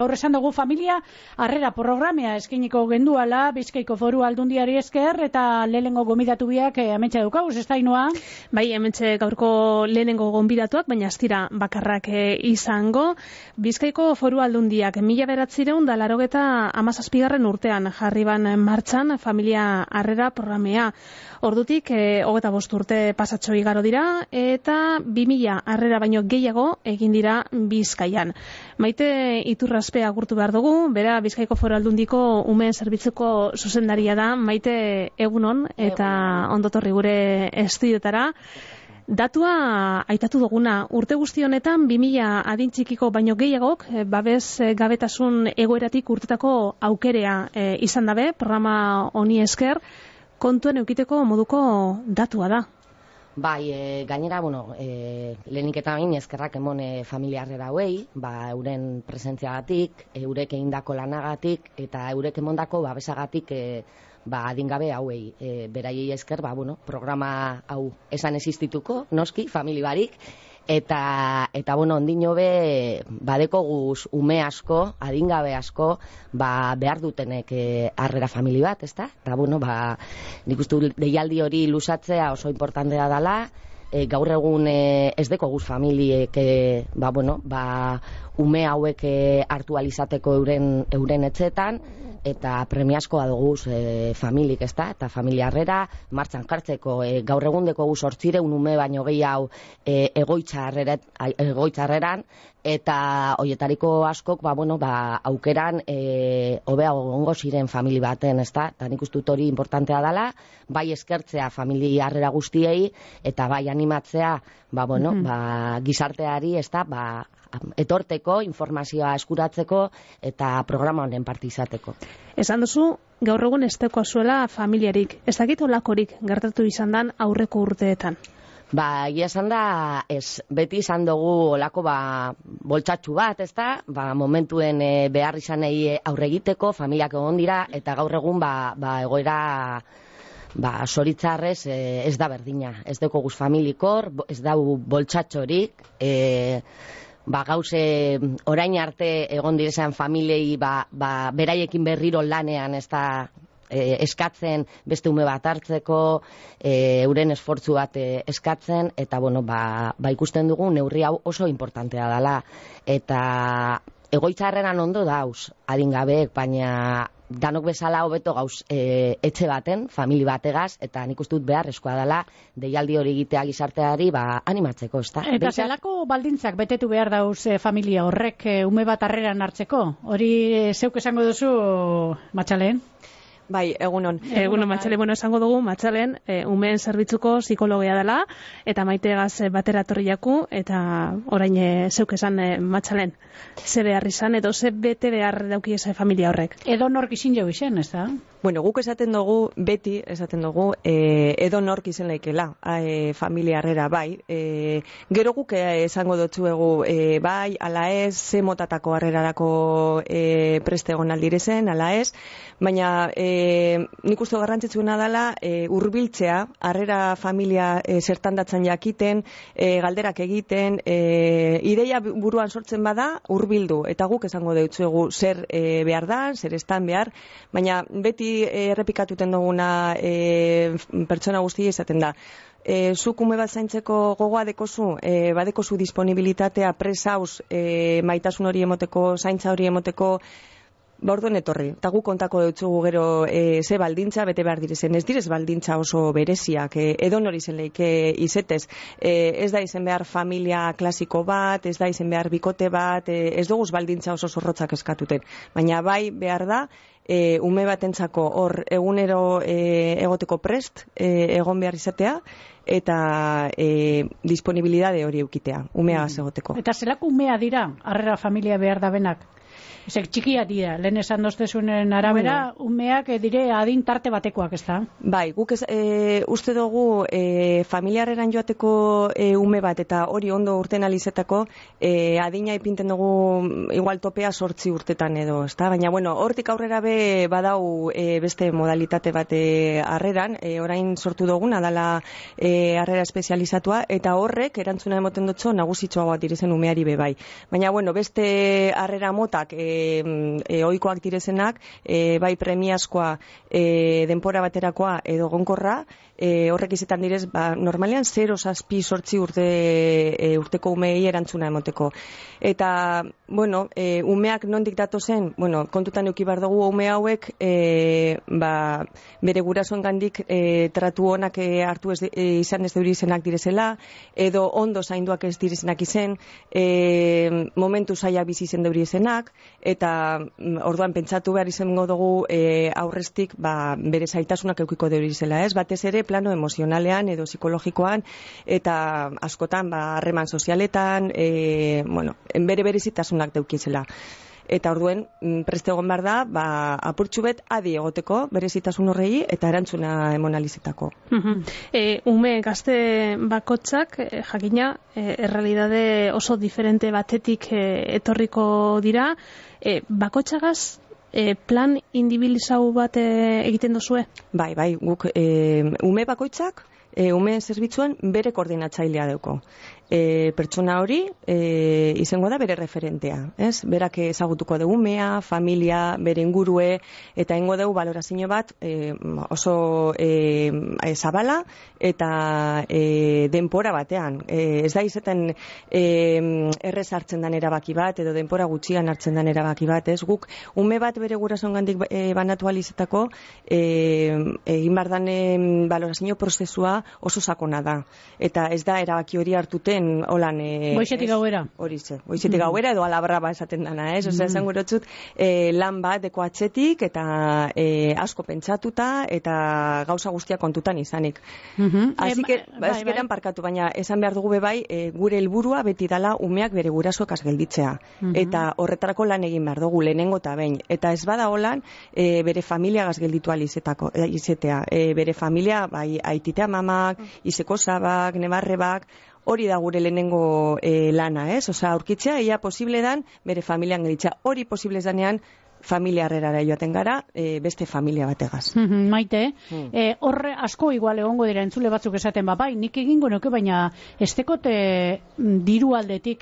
gaur esan dugu familia harrera programea eskeniko genduala Bizkaiko Foru Aldundiari esker eta lehenengo gonbidatu biak hementxe daukauz, ez da Ainhoa? Bai, hementxe gaurko lehenengo gonbidatuak, baina ez dira bakarrak izango. Bizkaiko Foru Aldundiak 1987 urtean jarri ban martxan familia harrera programea. Ordutik 25 urte pasatxo igaro dira eta 2000 harrera baino gehiago egin dira Bizkaian. Maite Iturraspe agurtu behar dugu, bera Bizkaiko Foru Aldundiko umeen zerbitzuko zuzendaria da. Maite, egunon eta ondotorri gure estudiotara. Datua aitatu duguna, urte guzti honetan 2000 adin txikiko baino gehiagok babes gabetasun egoeratik urtetako aukerea izan dabe, programa honi esker, kontuen eukiteko moduko datua da. Bai, gainera, lehenik eta bain eskerrak emon familia harrera hauei, euren presentziagatik, eurek egindako lanagatik eta eurek emondako babesagatik adingabe hauei. Beraiei esker, programa hau esan existituko, noski, famili barik, eta ondino be badeko guz ume asko, adingabe asko, behar dutenek harrera famili bat, ezta? Eta nik uste deialdi hori luzatzea oso importantea dela, gaur egun ez deko guz familiek ume hauek hartu alizateko euren etxetan, eta premiazkoa duguz familik, ezta? Eta familia harrera martxan jartzeko gaur egundeko guz 800 ume baino gehiago egoitza harreran, eta hoietariko askok aukeran hobeago egongo ziren famili baten, ezta? Eta nik uste dut hori importantea dela, bai eskertzea familia harrera guztiei eta bai animatzea gizarteari, ezta? Etorteko, informazioa eskuratzeko eta programa honen parte izateko. Esan duzu, gaur egun ez zuela familiarik. Ez dakit olakorik gertatu izan dan aurreko urteetan? Egia esan da, ez, beti izan dugu olako boltsatxu bat, ezta? Momentuen behar izanei aurre egiteko, familiak egon dira, eta gaur egun egoera soritzarrez ez da berdina. Ez dugu guz familikor, ez dugu boltsatxorik, gauze orain arte egon direzan familiei beraiekin berriro lanean ez da eskatzen beste ume bat hartzeko, euren esfortzu bat eskatzen, eta ikusten dugu neurri hau oso importantea dela, eta egoitzarreran ondo dauz adingabeek, baina danok bezala hobeto gauz etxe baten, famili bategaz, eta nik uste dut beharrezkoa dela deialdi hori egitea gizarteari animatzeko, ezta? Eta zelako baldintzak betetu behar dauz familia horrek ume bat harreran hartzeko? Hori zeuk esango duzu, Matxalen? Bai, egunon. Egunon, Matxalen, esango dugu, Matxalen, umeen zerbitzuko psikologia dela, eta Maitegaz batera torri jaku, eta orain zeuk esan Matxalen, ze behar izan, edo ze bete behar dauki eze familia horrek. Edo nork izin jau izan, ez da? Guk beti esaten dugu, edo nork izen laikela, familia harrera, bai. Gero guk esango dotzuegu, bai, ala ez, ze motatako harrerarako preste egon aldirezen, ala ez, baina nik uste garrantzitsuena dela hurbiltzea, harrera familia zertan datzan jakiten, galderak egiten, ideia buruan sortzen bada, hurbildu, eta guk esango dutzuegu zer behar da, zer estan behar, baina beti errepikatuten duguna pertsona guztia izaten da. Zuk ume bat zaintzeko gogoa dekozu, badekozu disponibilitatea presauz maitasun hori emoteko, zaintza hori emoteko, orduen etorri. Eta gu kontako dutzugu gero ze baldintza bete behar direzen. Ez direz baldintza oso bereziak, edo nori zen leike izetez. Ez da izen behar familia klasiko bat, ez da izen behar bikote bat, ez duguz baldintza oso zorrotzak eskatuten. Baina bai behar da, ume batentzako hor egunero egoteko prest egon behar izatea, eta disponibilidade hori eukitea, umea egoteko. Eta zelako umea dira, harrera familia behar da benak? Txikia dira, lehen esan doztezunen arabera, umeak dire adin tarte batekoak, ez da? Bai, guk uste dugu familiarreran joateko ume bat, eta hori ondo urten alizetako, adina ipinten dugu igual topea 8 urtetan edo, ez da? Baina, hortik aurrera be badau beste modalitate bat harreran, orain sortu duguna dala harrera espezializatua, eta horrek erantzuna emoten dutxo nagusitxoa bat direzen umeari be bai. Baina, beste harrera mota denborak ohikoak direzenak, bai premiazkoa denbora baterakoa edo gonkorra, horrek izetan direz, normalean 0-7 urteko umeei erantzuna emoteko. Eta, bueno, umeak nondik datozen, bueno, kontutan euki behar dugu ume hauek, bere gurasoen gandik tratu honak hartu izan ez deurizenak direzela, edo ondo zainduak ez direzenak izen, momentu zaila bizi izen deurizenak, eta orduan pentsatu behar izango dugu aurrestik bere zaitasunak eukiko deurizela, ez? Batez ere plano emozionalean edo psikologikoan, eta askotan harreman sozialetan, bueno, bere berezitasunak deukizela. Eta orduen preste egon behar da, apurtxu bet adi egoteko berezitasun horrei eta erantzuna emonalizetako. Ume gazte bakotzak, jakina, errealidade oso diferente batetik etorriko dira, bakotzagaz plan indibilizau bat egiten duzue? Bai, guk ume bakoitzak, ume zerbitzuan bere koordinatzailea dauko. Pertsona hori izango da bere referentea, ez? Berak ezagutuko dugu umea, familia, bere ingurue, eta ingo dugu balorazio bat oso zabala eta denpora batean. Ez da izaten errez hartzen dan erabaki bat, edo denpora gutxian hartzen dan erabaki bat, ez? Guk ume bat bere gurasoengandik banatu alizetako egin bardan balorazio prozesua oso sakona da. Eta ez da erabaki hori hartuten holan... Goizetik gauera. Horize, goizetik gauera edo alabraba esaten dana, ez? Osea, esan gurotzut, lan bat deko atxetik eta asko pentsatuta eta gauza guztia kontutan izanik. Azikeran parkatu, baina esan behar dugu bebai, gure helburua beti dala umeak bere gurasoek gelditzea. Eta horretarako lan egin behar dugu, lehenengo eta behin. Eta ez bada holan, bere familia gelditu izetea. Bere familia, bai, aititea mamak, izeko zabak, nebarrebak, hori da gure lehenengo lana, ez? Osa, aurkitzea, ia posible dan, bere familian gelditzea. Hori posible danean, familia harrerara joaten gara, beste familia bategaz. Maite, horre asko igual egongo dira entzule batzuk esaten, bai, nik egingo nuke, baina estekote diru aldetik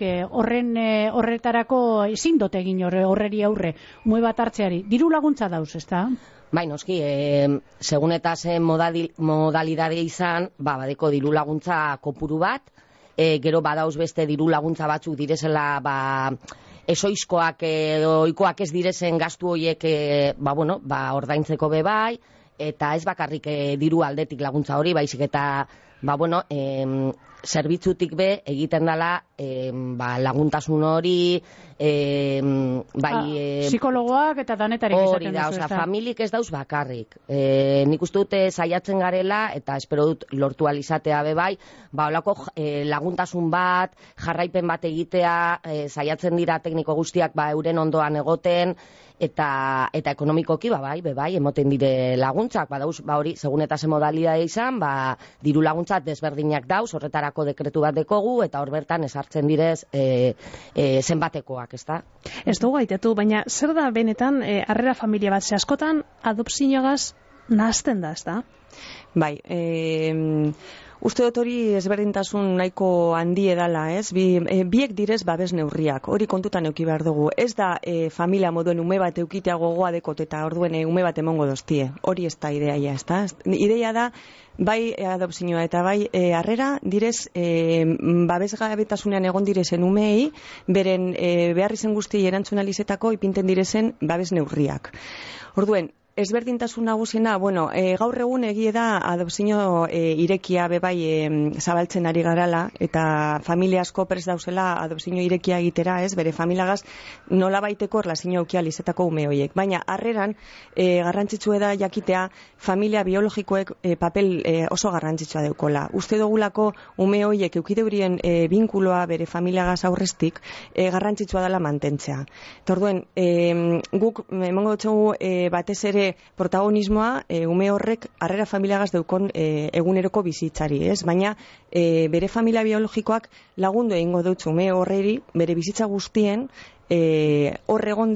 horretarako ezin dut egin horreri aurre, mue bat hartzeari. Diru laguntza dauz, ezta? Bai, noski, segun eta zen modalidade izan, badeko diru laguntza kopuru bat, gero badauz beste diru laguntza batzuk direzela, esoizkoak edo ohikoak ez direzen gastu horiek ordaintzeko bebai, eta ez bakarrik diru aldetik laguntza hori, baizik eta zerbitzutik be egiten dela laguntasun hori, psikologoak eta danetarik hori da, familik ez dauz bakarrik. Nik uste dute saiatzen garela, eta espero dut lortu alizatea bebai, holako laguntasun bat, jarraipen bat egitea, saiatzen dira tekniko guztiak euren ondoan egoten, eta ekonomikoki bebai, emoten dire laguntzak, badauz, hori, segun eta ze modalidade izan, diru laguntzak desberdinak dauz, horretarako dekretu bat dekogu, eta hor bertan esartzen direz zenbatekoak, ez da? Ez dugu gaitetu, baina zer da benetan harrera familia bat, ze askotan adopzioagaz nahazten da, ez da? Bai, uste dut hori ezberdintasun nahiko handi edala, ez? Biek direz babes neurriak, hori kontutan euki behar dugu. Ez da familia moduen ume bat eukitea gogoa dekot eta orduen ume bat emongo doztie. Hori ez da ideaia, ez da? Ideia da, bai adopzioa eta bai harrera direz babesgabetasunean egon direzen umeei, beren behar izen guztiei erantzunalizetako ipinten direzen babes neurriak. Orduen, ezberdintasun nagusiena, gaur egun egie da adopzio irekia bebai zabaltzen ari garala, eta familia asko prest dauzela adopzio irekia egitera, ez, bere familiagaz nola baiteko erlazio aukia lizetako ume horiek. Baina, harreran, garrantzitsua da jakitea familia biologikoek papel oso garrantzitsua deukola. Uste dugulako ume horiek eukideurien binkuloa bere familiagaz aurrestik garrantzitsua dela mantentzea. Torduen, guk emango dutxegu batez ere protagonismoa ume horrek harrera familiagaz deukon eguneroko bizitzari, ez? Baina bere familia biologikoak lagundu egingo dutzu ume horreri bere bizitza guztien hor egonda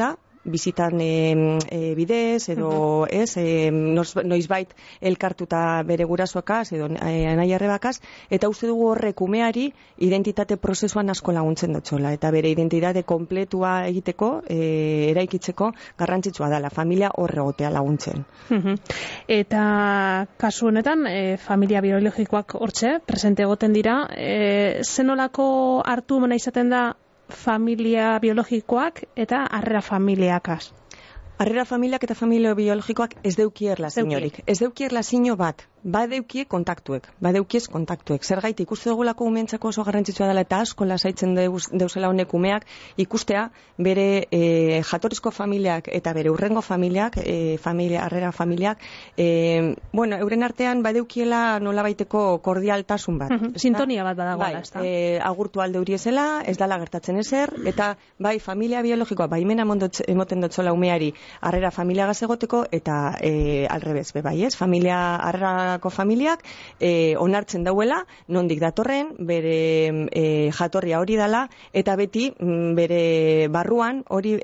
bizitan bidez, edo noizbait elkartuta bere gurasoakaz, edo anai-arrebakaz, eta uste dugu horrek umeari identitate prozesuan asko laguntzen dutxola, eta bere identitate kompletua egiteko, eraikitzeko garrantzitsua dela, familia horre egotea laguntzen. Eta kasu honetan, familia biologikoak hortxe, presente egoten dira, zenolako hartu mena izaten da familia biologikoak eta harrera familiakaz? Harrera familiak eta familia biologikoak ez deuki erlaziorik. Ez deuki erlazio bat. Badeukie kontaktuek. Zergaiti ikuste dugulako umeentzako oso garrantzitsua dela eta asko lasaitzen deuzela honek umeak ikustea bere jatorrizko familiak eta bere urrengo familiak, harrera familiak, euren artean badeukiela nolabaiteko kordialtasun bat. Sintonia bat badagoela, ezta? Agurtu alde huriezela, ez dala gertatzen ezer, eta bai familia biologikoa baimena emoten dutzola umeari harrera familiagaz egoteko, eta alrebez, bai ez? Harrerako familiak onartzen dauela, nondik datorren, bere jatorria hori dala, eta beti bere barruan hori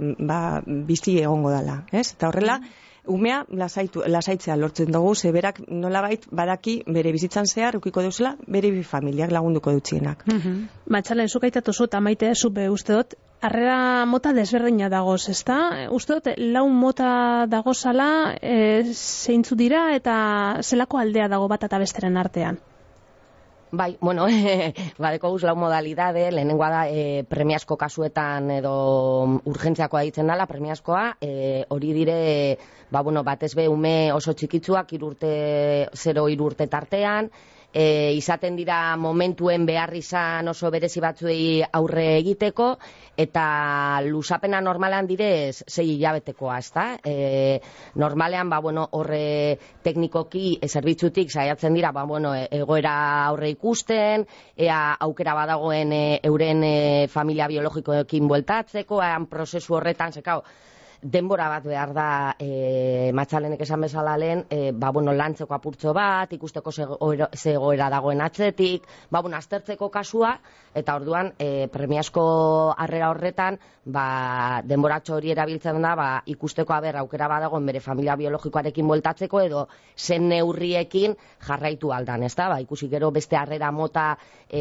bizi egongo dala, ez? Eta horrela, umea lasaitzea lortzen dugu, zeberak nolabait badaki bere bizitzan zehar ukiko deuzela, bere bi familiak lagunduko dutzienak. Matxalen, zuk aitatu zu, eta maite zupe uste dut, harrera mota desberdina dagoz, ezta? Uste dut, laun mota dagozala, zeintzu dira eta zelako aldea dago bat eta besteren artean? Bai, badeko guz lau modalidade, lehenengoa da premiazko kasuetan edo urgentziakoa ditzen dela, premiazkoa, hori dire, batez be ume oso txikitzuak 0-3 urte tartean, izaten dira momentuen behar izan oso berezi batzuei aurre egiteko, eta lusapena normalan direz 6 hilabetekoa, ezta? Normalean, horre teknikoki zerbitzutik saiatzen dira, egoera aurre ikusten, ea aukera badagoen euren familia biologikoekin bueltatzeko, prozesu horretan, zekao, denbora bat behar da Matxalenek esan bezala lehen, lantzeko apurtxo bat, ikusteko zegoera dagoen atzetik, aztertzeko kasua, eta orduan premiazko harrera horretan, denboratxo hori erabiltzen da, ikusteko aukera badagoen bere familia biologikoarekin bueltatzeko, edo zen neurriekin jarraitu aldan, ez da? Ikusi gero beste harrera mota,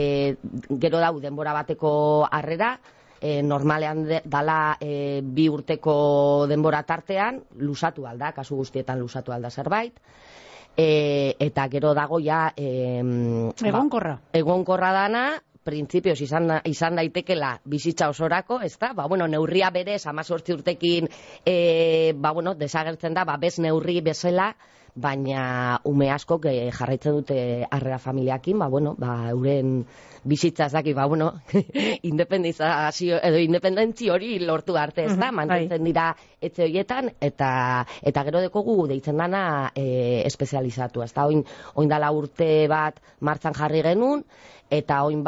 gero dau denbora bateko harrera, normalean dala 2 urteko denbora tartean, lusatu alda, kasu guztietan lusatu alda zerbait, eta gero dago ja egonkorra dana, printzipioz izan daitekela bizitza osorako, ez da? Neurria berez, 18 urtekin desagertzen da, bez neurri bezala, baina ume askok jarraitzen dute harrera familiakin, euren bizitza ez daki, independizazio edo independentzi hori lortu arte, ez da? Mantentzen dira etxe horietan, eta gero dekogu deitzen dana espezializatu, ez da? Oin dala urte bat martxan jarri genuen, eta oin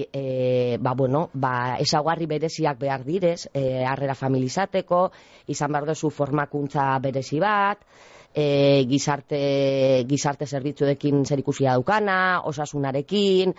ezaugarri bereziak behar direz, harrera familizateko, izan behar duzu formakuntza berezi bat, gizarte zerbitzuekin zerikusia daukana, osasunarekin,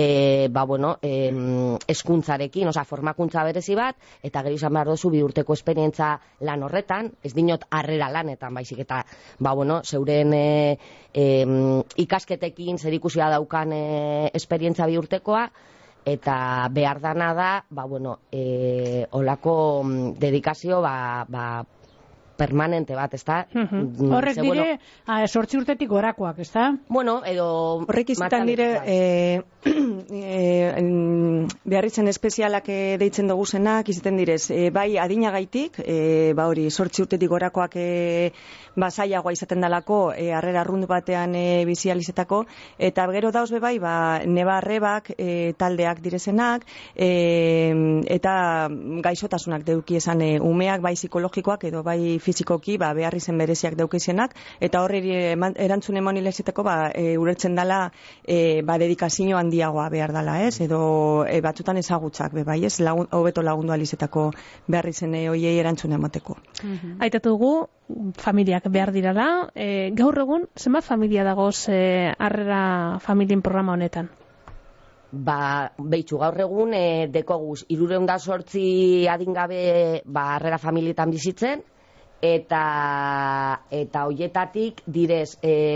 hezkuntzarekin, formakuntza berezi bat, eta gero izan behar duzu 2 urteko esperientza lan horretan, ez dinot harrera lanetan, baizik eta zeuren ikasketekin zerikusia daukan esperientza 2 urtekoa, eta behar dana da, olako dedikazio, permanente bat, ez da? Horrek dire, 8 urtetik gorakoak, ez da? Edo... Horrek izitan dire, beharritzen espezialak deitzen dugu zenak, izaten direz, bai adinagaitik, hori 8 urtetik gorakoak zailagoa izaten dalako, harrera arrundu batean bizializetako, eta gero dauz bai, neba-arrebak taldeak direzenak, eta gaixotasunak deuki esan umeak, bai psikologikoak edo bai fizikoki beharri zen bereziak daukizenak, eta horri erantzun emonilezetako urertzen dela dedikazio handiagoa behar dela, ez? Edo batzutan ezagutzak, bai, ez? Hobeto lagundu alizetako beharri zen hoiei erantzun emateko. Aitatu dugu, familiak behar dirala, gaur egun, zenbat familia dagoz harrera familien programa honetan? Behitxu, gaur egun dekoguz 308 adingabe harrera familietan bizitzen, eta hoietatik direz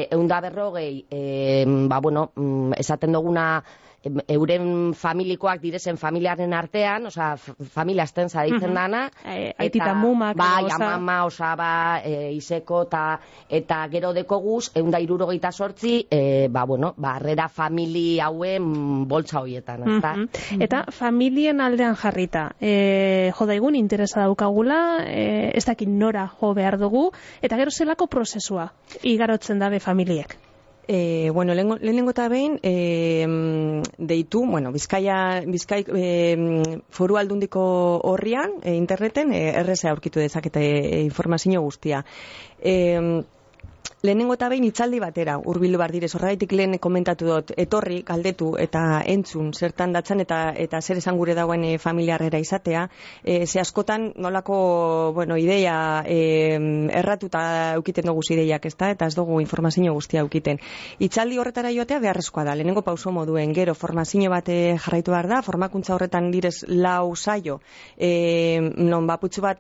140 esaten duguna euren familikoak direzen familiaren artean, familia azten zaditzen dana, aitita mumak, amama, osaba, izeko, eta gero dekoguz 168 harrera famili hauen boltsa hoietan, ezta? Eta familien aldean jarrita, jodaigun interesa daukagula, ez dakit nora jo behar dugu, eta gero zelako prozesua igarotzen dabe familiek? Lehenengo eta behin deitu, Bizkai foru aldundiko horrian, interneten, erreza aurkitu dezakete informazio guztia. Lehenengo eta behin hitzaldi batera hurbildu behar direz, horregaitik lehen komentatu dut, etorri, galdetu eta entzun zertan datzan eta zer esan gure dagoen familiarrera izatea, ze askotan nolako ideia erratuta eukiten dugu ideiak, ezta, eta ez dugu informazio guztia eukiten. Hitzaldi horretara joatea beharrezkoa da, lehenengo pauso moduen, gero formazio bat jarraitu behar da, formakuntza horretan direz 4 saio, non baputxu bat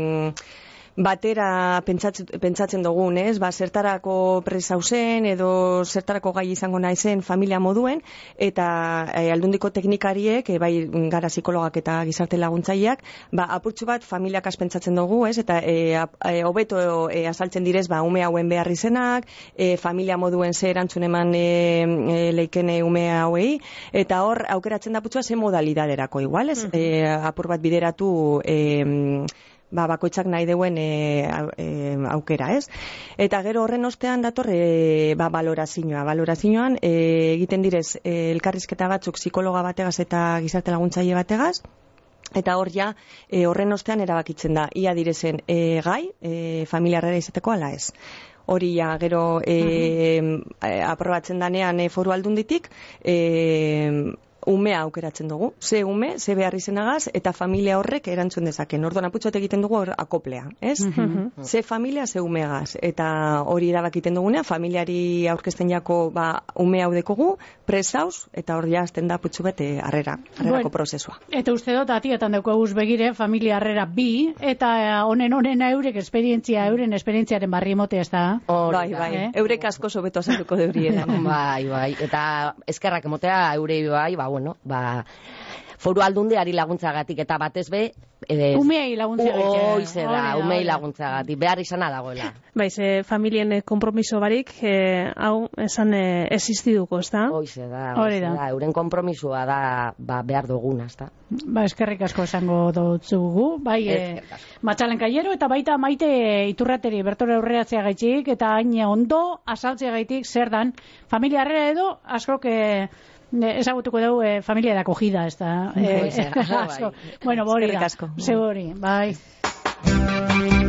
batera pentsatzen dugun, ez? Zertarako presauzen edo zertarako gai izango naizen familia moduen, eta aldundiko teknikariek, bai gara psikologak eta gizarte laguntzaileak, apurtxu bat familiak pentsatzen dugu, ez? Eta hobeto azaltzen direz, ume hauen behar izenak, familia moduen ze erantzun eman leikene ume hauei, eta hor aukeratzen da putxua ze modalidaderako igual, ez? Apur bat bideratu bakoitzak nahi deuen aukera, ez? Eta gero horren ostean dator balorazioa. Balorazioan egiten direz elkarrizketa batzuk psikologa bategaz eta gizarte laguntzaile bategaz, eta hor ja horren ostean erabakitzen da ia direzen gai familiarrera izateko ala ez. Hori ja gero aprobatzen danean foru aldunditik umea aukeratzen dugu. Ze ume, ze behar izenagaz, eta familia horrek erantzun dezaken. Orduan aputxoat egiten dugu akoplea, ez? Ze familia, ze umeagaz. Eta hori erabakiten dugunean, familiari aurkezten jako ume hau dekogu, presauz, eta hori azten da aputxu bete harrerako prozesua. Eta uste dut, atietan daukaguz begire, familia harrera 2, eta honen euren esperientziaren barri emote ez da. Bai. Eurek asko sobeto azalduko deuriela. Bai. Eta eskerrak emotea eurei foru aldundiari laguntzagatik eta batez be umeei laguntzagatik. Hoize da, umeei laguntzagatik, behar izana dagoela. Baiz, familien kompromiso barik, hau esan existiduko, ez da? Hoize da, euren kompromisoa da behar duguna, ez da? Eskerrik asko esango dutzugu, Matxalen Kaiero eta baita Maite Iturrateri Bertore Aurreatzea gaitxik, eta hain ondo azaltzea gaitik zer dan familia harrera edo askok ezagutuko dugu familia de acogida, ez da? Bueno, bori da. Ze hori, bai.